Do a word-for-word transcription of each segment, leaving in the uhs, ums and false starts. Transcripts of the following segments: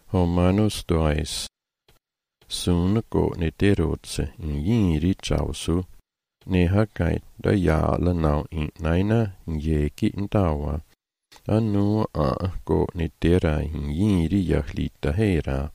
Romanos dois. Sune go ne derotse in yiri chausu. Ne hakai da yala nau in naina yeki indawa. Anu a go ne dera in yiri yahlita hera.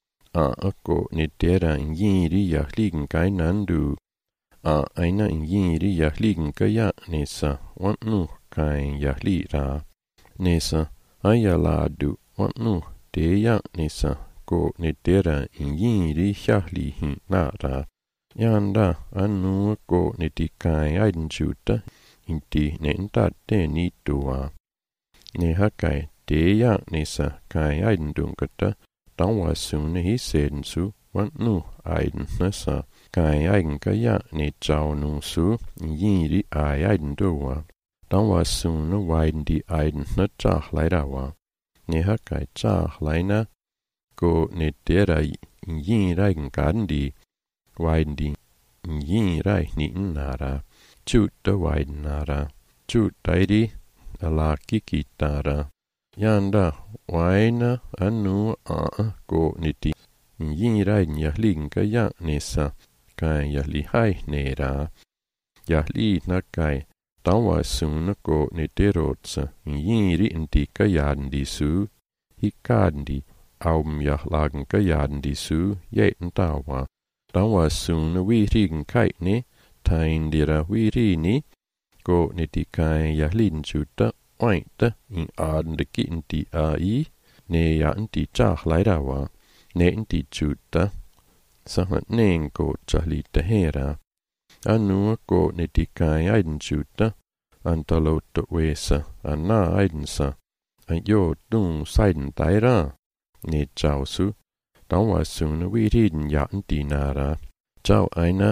A go ne dera in yiri yahligen kainandu. A aina in yiri yahligen kaya nesa want nu kain yahlira. Nesa ayaladu want nu deya nesa go ne dera in yiri yahli hin nara. Yanda anu go ne di kai aidenjuta inti ne inta de ni dua. Ne hakai deya nesa kai aidendungata dawa sune hi sedensu want nu aiden nesa kai aigen kaya ne jau nu su yiri ai aidendua. Dawa sune waiden di aiden na jach leidawa. Ne hakai jach leina go ne dera in yiri aigen gandi waiden di yiri ai ni nara. Chut da waiden nara. Chut daidi ala kikitara. Yanda waina anu a go niti yiri yahligen kaya nesa kai yahli hai nera. Yahli na kai dawa sune go ne derotse yiri inti kayaden di su hikaden di aum yahlagen kayaden di su jeten dawa. Dawa sune wirigen kai ne tain dira wirini go ne di kai yahlin juta ointe in aden de kinti ai ne ya inti jach leidawa ne inti juta sahat nen go jahlita hera. Anu go ne di kai aiden juta antalota wesa anna aidensa an yo dung saiden daira ne jausu dawa sune wiriden ya inti nara. Jau aina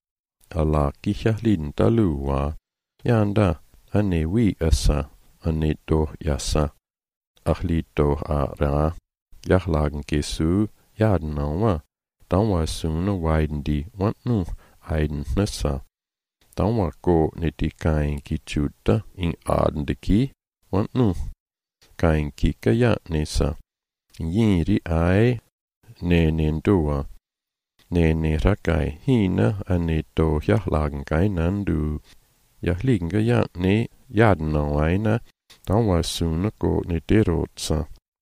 ala kihahlin taluwa yanda ane wi asa ane do yasa ahli do ara yahlagen gesu yaden nawa dawa sune waiden di want nu aiden nesa. Dawa go ne di kain ki juta in aden de ki want nu kain ki kaya nesa. Yiri ai ne nendua. Ne ne rakai hina ane do yahlagen kainandu. Yahligen kaya ne yaden nawaina dawa sune go ne derotsa.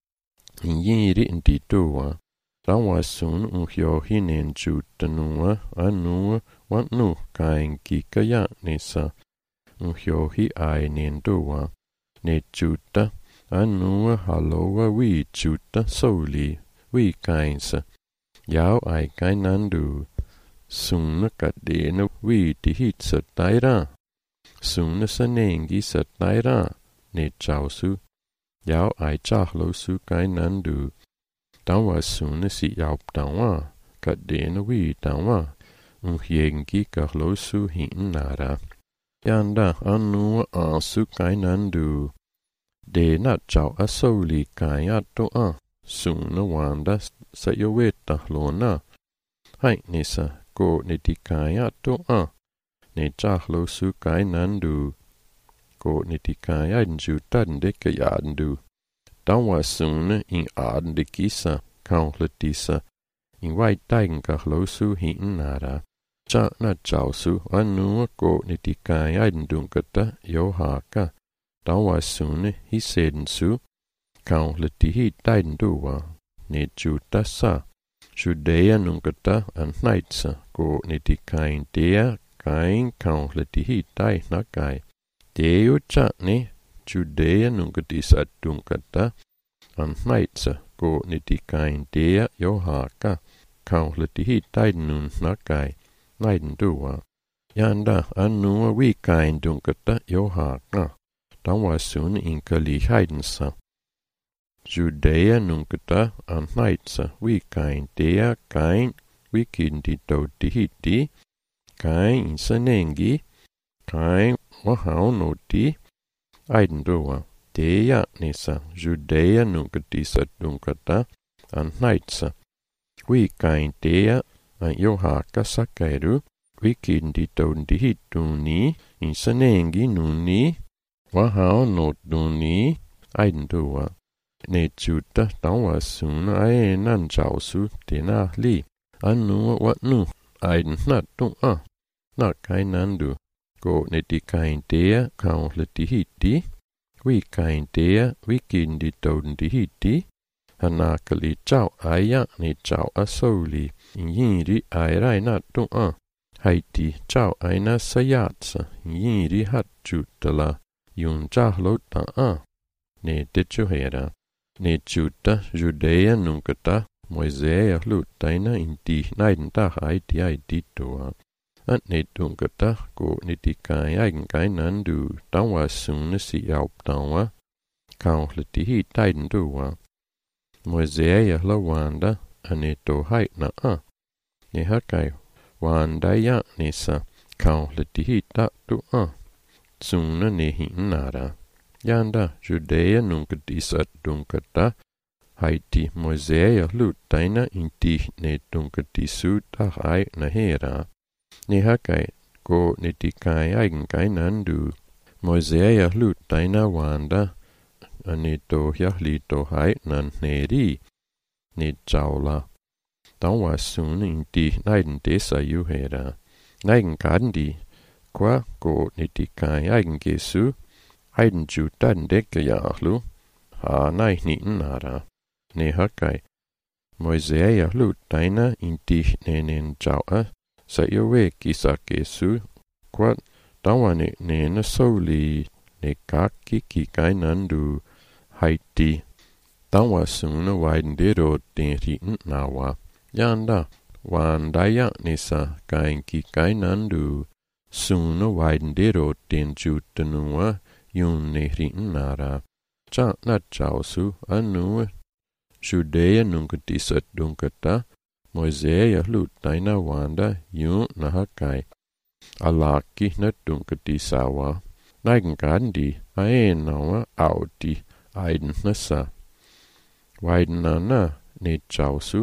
Yiri inti dua. Dawa sune unhyo hinen juta nuwa anu want nu kain ki kaya nesa. Unhyo hi ai nendua. Ne juta anu haloa wi juta soli wi kainsa. Yao ai kainandu. Sune kadena wi di hit sa daira. Sune sanengi sa daira ne jausu. Yao ai jachlo su kainandu. Dawa sune si yao dawa kadena wi dawa. Unhyengi kahlo su hin nara. Yanda anu a su kainandu. De na jau asoli kaya doa. Sune wanda sa yoweta lona. Hai nesa go ne di kaya doa. Ne jachlo su kainandu. Go ne di kaya injutan de kayadendu. Dawa sune in aden de kisa kauntle disa. In wai daigen kahlo su hin nara. Ja na jausu anu go ne di kaya indungata yohaka. Dawa sune hi sedensu. Kauntle di hi daidenduwa. Ne juta sa. Judea nungata an naitsa go ne di kain dea kain kauntle di hi dai na kai. Deo ja ne Judea nungatisa dungata an naitsa go ne di kain dea yohaka. Kauntle di hi daiden na kai. Naidenduwa. Yanda anu wi kain dungata yohaka. Dawa sune in kali heidensa. Judea nungata an naitsa wi kain dea kain wikin di do di hiti kain in sanengi kain wahau no di aidenduwa. Dea nesa Judea nungatisa dungata an naitsa wi kain dea an yohaka sakairu wikin di do di hituni in sanengi nuni wahau no duni aidenduwa. ne juta tawa sun ai nan chao su dena li anu wat nu ai na tu a na kai nan du go ne di kai dea kau le di hiti wi kai dea wi kin di ton di hiti hana kali chao ai ya ne chao a so li yin ri ai rai na tu a hai di chao ai na sayat sa yin ri hat jutala yun cha lo ta a ne de chu hera ne juta judea nunkata moisea lut taina inti naiden ta hai ti ai ti toa at ne tunkata ko ne ti kai ai kai nan du tawa sun si yau tawa kau le ti hi taiden duwa moisea la wanda ane to hai na a ne ha kai wanda ya ne sa kau le ti hi ta tu a sun ne hi nara yanda judea nunkati sat tunkata haiti moisea lut taina inti ne tunkati su ta hai na hera ne hakai ko ne ti kai aigen kai nan du moisea lut taina wanda ane to yahli to hai nan neri ne chaula tawa sun inti naiden de sa yu hera naiden kandi kwa ko ne ti kai aigen gesu aiden jutan deke yahlu ha nai ni nara ne hakai moisea lut taina inti nenen chao a sa yowe kisa kesu kwa tawane ne na soli ne kaki ki kai nandu haiti tawa suna waiden de ro den ri nawa yanda wandaya ne sa kai ki kai nandu suna waiden de ro den jutanua yun ne ri nara cha na chao su anu judea nunkati sat dunkata moisea lut taina wanda yun na hakai alaki na dunkati sawa naigen kandi ae nawa auti aiden na sa waiden na na ne chao su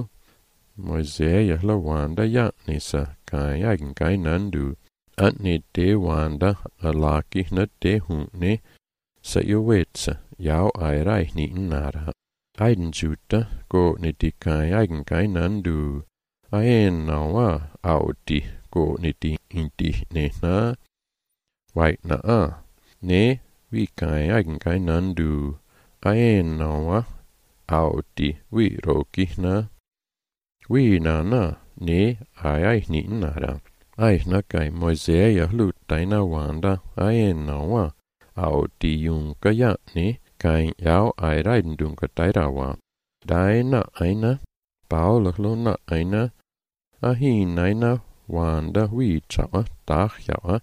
moisea la wanda ya ne sa kai aigen kai nandu at ne de wanda alaki na de hun ne sa yowetsa yao ai rai ni nara aiden juta go ne ti kai aigen kai nandu aen nawa auti go ne ti inti ne na wai na a ne wi kai aigen kai nandu aen nawa auti wi roki na wi na na ne ai ai ni nara ai na kai moisea lut taina wanda aen nawa auti yung kaya ne kai yao ai raiden dung ka tairawa dai na aina paul lo na aina ahi naina wanda wi chawa ta yawa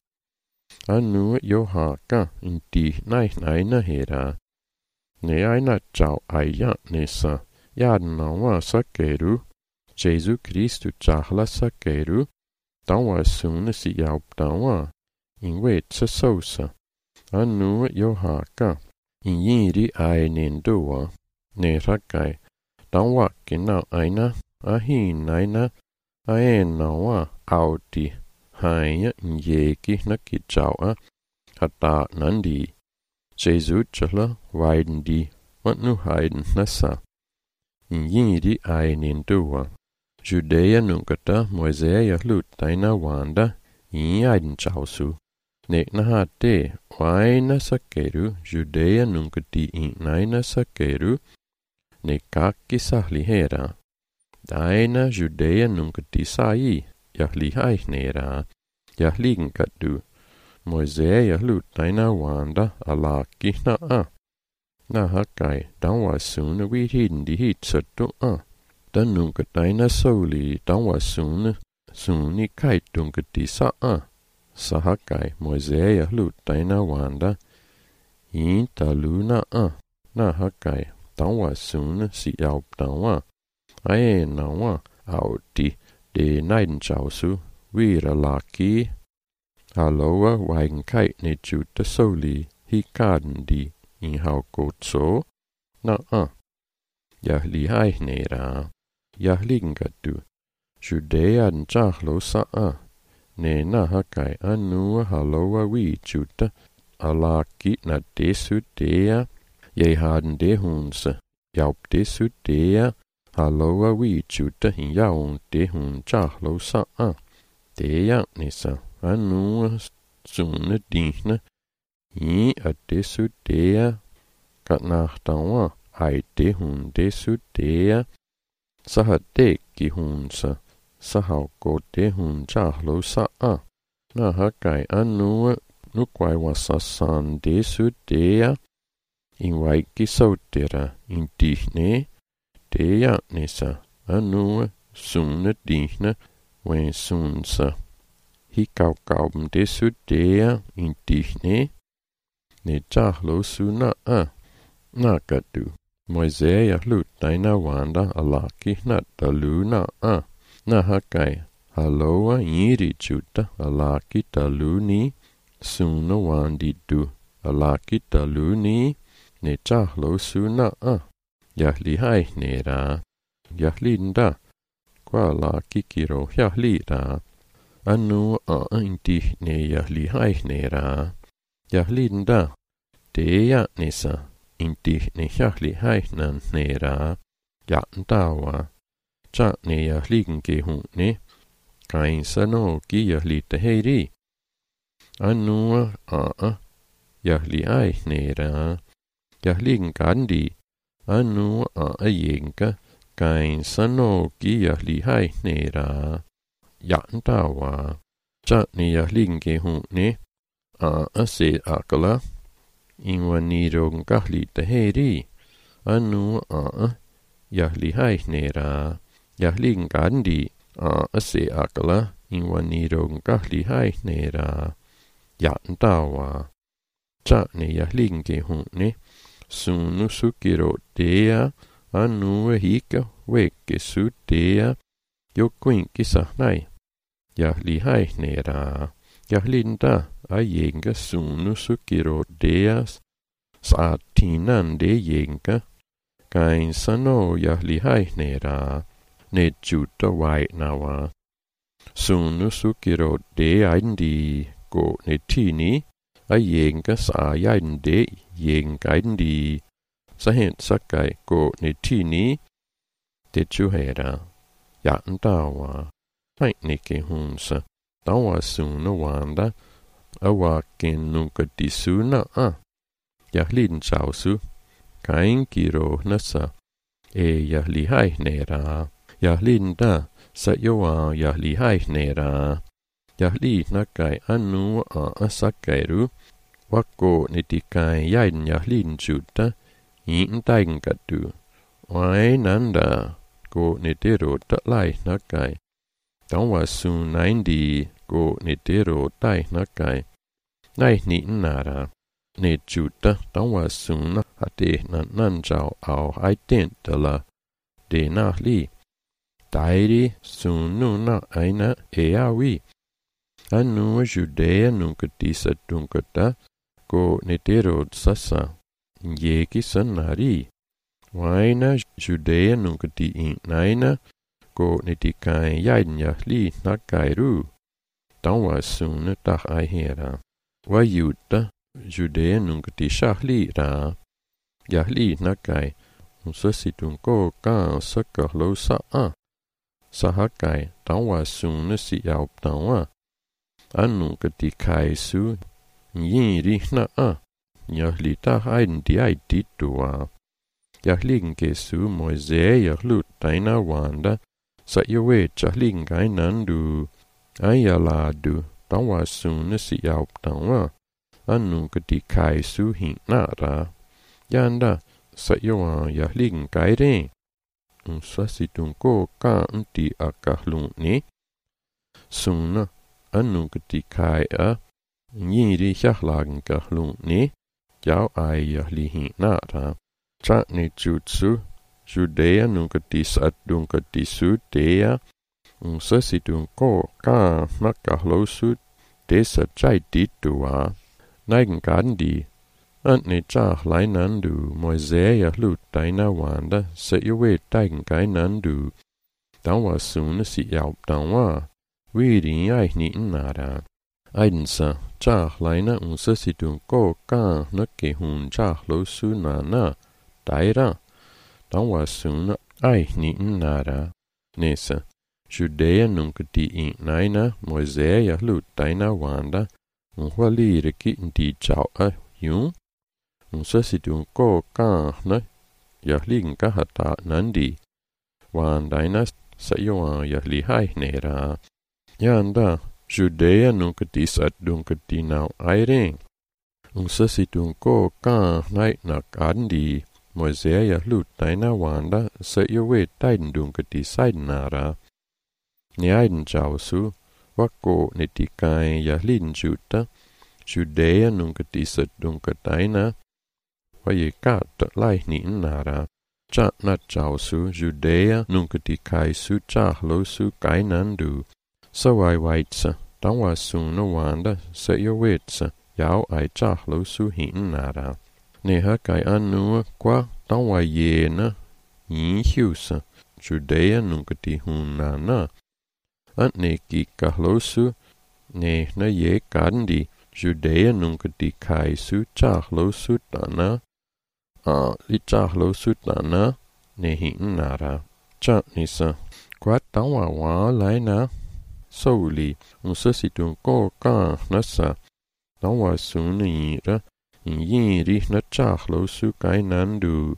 anu yo ha ka inti nai naina hera ne aina chao ai ya ne sa ya na wa sakeru jesu christu chahla sakeru tawa sun si yao tawa in we tsa sosa anu yo ha ka in yin ri ai nen duwa ne rakai tawa kina aina ahi naina aen nawa auti haya ye ki na ki chawa hata nandi jesu chala waiden di wat nu haiden nasa in yin ri ai nen duwa judea nunkata moisea lut taina wanda in aiden chausu ne na ha te waina sakeru judea nunkati in naina sakeru ne kaki sahli hera daina judea nunkati sai yahli hai nera yahligen kadu moisea lut taina wanda alaki na a na hakai tawa suna wi hin di hit satu a dan nunkataina soli tawa suna suni kai tunkati sa a sahakai moisea lut taina wanda in taluna a na hakai tawa suna si yao tawa ae nawa auti de naiden chao su wira laki aloa wagen kai ne juta soli hi kaden di in hau kotso na a yahli hai nera yahligen gadu judea den chahlo sa a ne na hakai anu haloa wi juta alaki na desu dea ye haden de hunse Yaup det sut det Halloa vi chuta hin yaun det hun jahlo sa a. Det ya nisa anu sunne dihne. I at det sut det kat nachtawa ai det hun det sut det så har det gi hun sa. Så har gå det hun jahlo sa a. Na har gai anu nu kwai wasa san det sut det in waiki sautera in dihne. Det er nisa anu sunne dihne wen sunsa. Hi gav gavben det sut det in dihne. Ne jahlo suna a. Nakadu. Moisea lut daina wanda alaki na daluna a. Na hakai. Halloa iri chuta alaki daluni. Suna wandi du. Alaki daluni. Ne jahlo suna a. Yahli hai nera. Yahli nda. Kwa la kikiro yahli ra. Anu a inti ne yahli hai nera. Yahli nda. Deya nisa. Inti ne yahli hai nan nera. Ya ndawa. Cha ne yahli nge hun ne. Kain sano ki yahli teheri. Anu a yahli hai nera. Yahli ngandi. Anu a yenka kain sano ki yahli hai nera. Ya ndawa. Cha ne yahli nge hun ne. A se akala. Inwa nirong kahli teheri. Anu a yahli hai nera. Yahli ngandi. A se akala. Inwa nirong kahli hai nera. Ya ndawa. Cha ne yahli nge hun ne. Sunu sukiro dea, anu hika weke su dea, yokwinki sahnai. Yahli hai nera. Yahli nda ayenga sunu sukiro dea, saatinan de yenga. Kain sano yahli hai nera. Ne juta wai nawa. Sunu sukiro dea indi go ne tini. Ayenga sa yande yenga indi. Så hen sakai go ne tini. Det ju hera. Ya ndawa. Hai neke hunsa. Dawa suna wanda. Awa ken nunca disuna a. Yahlin chausu. Kain kiro nasa. E yahli hai nera. Yahlin da. Sa yoa yahli hai nera. Yahli nakai anu a sakairu. Wako nitikai yain yahlin chuta. In daingadu. Wai nanda. Go nitero tatlai nakai. Dawa sun naindi. Go nitero tai nakai. Nai ni nara. Ne chuta. Dawa sun hate na nanjao au aidentala. De na li. Dairi sun nu na aina eawi. Anu Judea nunca disa dunkata. Go nitero sasa. Yeki sanari. Waina Judea nunca di in naina. Go nitikai yain yahli nakairu. Dawa sun tak aihera. Wayuta Judea nunca di shahli ra. Yahli nakai. Usasidunko ka sakahlo saa. Sahakai dawa sun si yaup dawa. Anu katikai su. Yiri na a. Yahli ta hain di ai ditua. Yahli nge su Moisea yahlut taina wanda. Sa yawe chahli ngai nandu. Ayaladu. Dawa sun si yaup dawa. Anu katikai su hin na ra. Yanda. Sa yawa yahli ngai re. Usasidunko ka nti akahlun ne. Suna. Anu katikai a. Nyiri yahlagen kahlun ne. Jau ai yahli hin na ra. Cha ne jutsu. Judea nunca disat dunca disu dea. Usasidunko ka nakahlo su. Desa jai ditua. Naigen gandi. Antne cha lai nandu. Moisea yahlut daina wanda. Sa yawe daigen gai nandu. Dawa suna si yaup dawa. Wiri ai ni nara. Aidensa. Cha laina usasidunko ka nake hun cha lo su na na. Daira. dan wa sun ai ni nara nesa Judea nunca ti in naina Moisea lut taina wanda un wali reki di chao a yun un sasitun ko ka na ya ling ka hata nandi wandaina sayo ya li hai nera yanda Judea nunca ti sat dunca ti nau airing un sasitun ko ka nai na kandi Moisea lut taina wanda sayo we tain dunca ti sai nara ni aiden chao su wako ni ti kai ya lin juta Judea nunca ti sat dunca taina wa ye ka ta lai ni nara cha na chao su Judea nunca ti kai su cha lo su kai nandu so wai waitsa dan wa su no wanda sa yo wetsa yao ai cha lo su hin nara ne ha kai anu kwa dan wa ye na ni hiusa Judea nunca ti hun na na an ne ki ka lo su ne na ye kandi Judea nunca ti kai su cha lo su ta na a li cha lo su ta na ne hin nara cha ni sa kwa dan wa wa lai na so li un sa si tun ko ka na sa dan wa su ni ra in yin ri na cha lo su kai nan du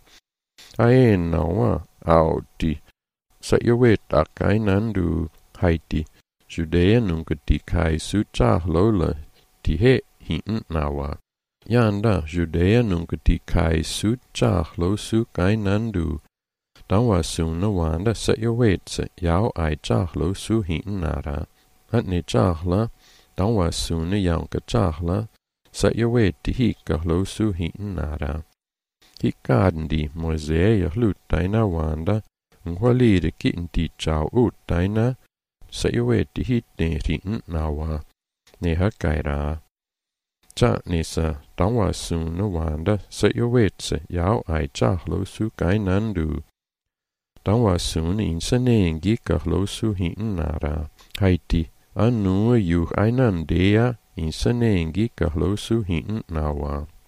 ai na wa au ti sa yo we ta kai nan du hai ti Judea nunca ti kai su cha lo le ti he hin na wa yanda Judea nunca ti kai su cha lo su kai nan du dan wa su na wanda sa yo we tsa yao ai cha lo su hin na ra at ne cha la dan wa su na yang ka cha la sa yo we ti hi ka lo su hin na ra hi kandi Moisea lut taina wanda ngwali de kin ti chao ut taina sa yo we ti hi ne rin na wa ne ha kai ra cha ne sa dan wa su na wanda sa yo we tsa yao ai cha lo su kai nan du dan wa su ni in sa ne ngi ka lo su hin na ra hai ti anu yu ai nan de ya in sa ne ngi ka lo su hin na wa